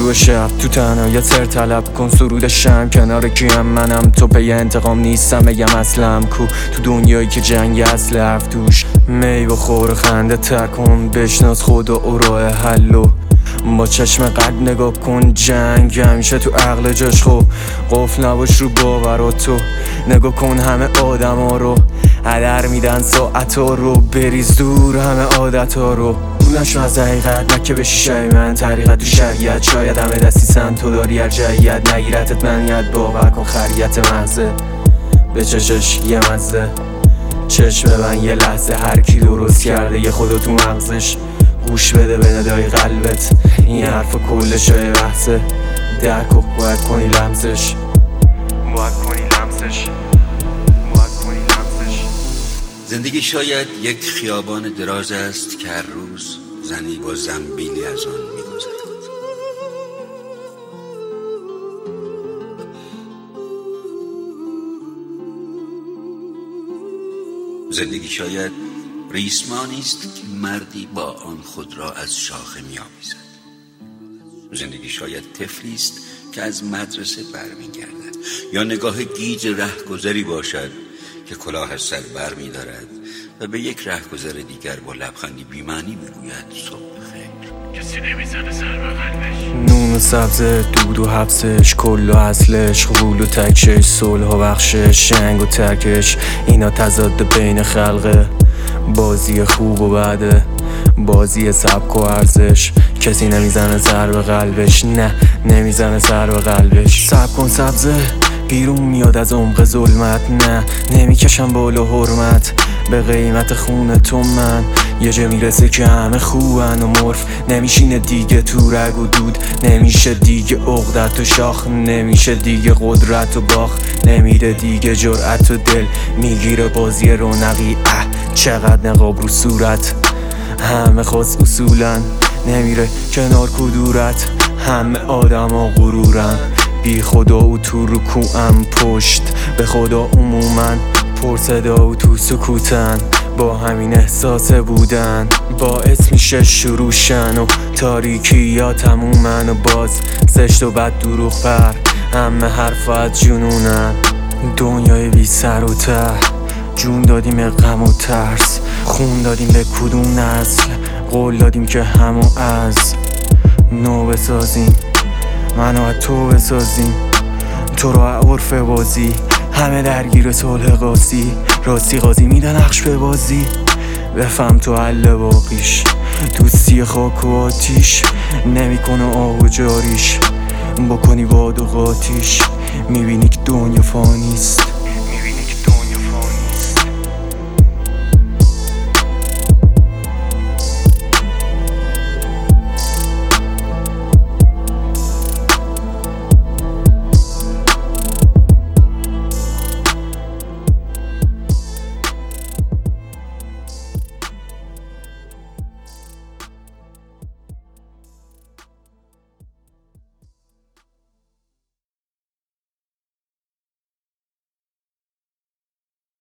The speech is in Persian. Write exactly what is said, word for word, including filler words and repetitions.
شروع شب تو تنهایی تر طلب کن سرود شم کنار کیم منم تو پی انتقام نیستم بگم اصلم کو تو دنیایی که جنگ اصل حرف توش می بخور خنده تکن بشناس خدا و راه حلو با چشم قلب نگاه کن جنگ همیشه تو عقل جاش خب قفل نباش رو باورات تو نگاه کن همه آدم ها رو هدر میدن ساعت ها رو بریز دور همه عادت ها رو نشو از حقیقت نکه بشی شای من طریقت تو شریعت شاید همه دستی سن تو داری هر جایت نگیرتت منیت باور کن خریت محضه به چشش یه مزه چشم ببن یه لحظه هر کی درست کرده یه خدا تو مغزش گوش بده به ندای قلبت این حرف کلش های بحثه درک و باید کنی لمسش باید کنی لمسش باید کنی لمسش زندگی شاید یک خیابان دراز است که هر روز زنی با زنبیلی از آن می‌گذرد. زندگی شاید ریسمانی است که مردی با آن خود را از شاخه می‌آویزد. زندگی شاید طفلی است که از مدرسه برمیگردد یا نگاه گیج رهگذری باشد که کلاه از سر بر می دارد و به یک رهگذر دیگر با لبخندی بی‌معنی میگوید صبح بخیر. کسی نمیزنه سر به قلبش نون و سبز دود و حبسش کل و اصلش غول و تکشش صلح و بخشش شنگ و ترکش اینا تضاد بین خلقه بازی خوب و بده بازی سبک و ارزش کسی نمیزنه سر به قلبش نه نمیزنه سر به قلبش سب کن سبزه بیرون میاد از عمق ظلمت نه نمیکشم بالا حرمت به قیمت خون تو من یه جا میرسه که همه خوبن و مرف نمیشینه دیگه تو رگ و دود نمیشه دیگه عقدت و شاخ نمیشه دیگه قدرت و باخ نمیره دیگه جرأت و دل میگیره بازی رونقی اه چقدر نقاب رو صورت همه خاص اصولن نمیره کنار کدورت همه آدم ها غرورن بی خدا و تو رکوعم پشت به خدا عمومن پر صدا و تو سکوتن با همین احساس بودن باعث میشه شروعشن و تاریکی یا تمومن و باز زشت و بد دروغ پر همه حرفت جنونن دنیای بی سر و ته جون دادیم به غم و ترس خون دادیم به کدوم نسل قول دادیم که همو از نو بسازیم منو از تو بسازیم تو رو عرف بازی همه درگیر صلح قاضی راستی قاضی میدن نقش به بازی بفهم تو حل باقیش دوستی خاک و آتیش نمیکنه آه و جاریش بکنی باد و قاتیش میبینی که دنیا فانیست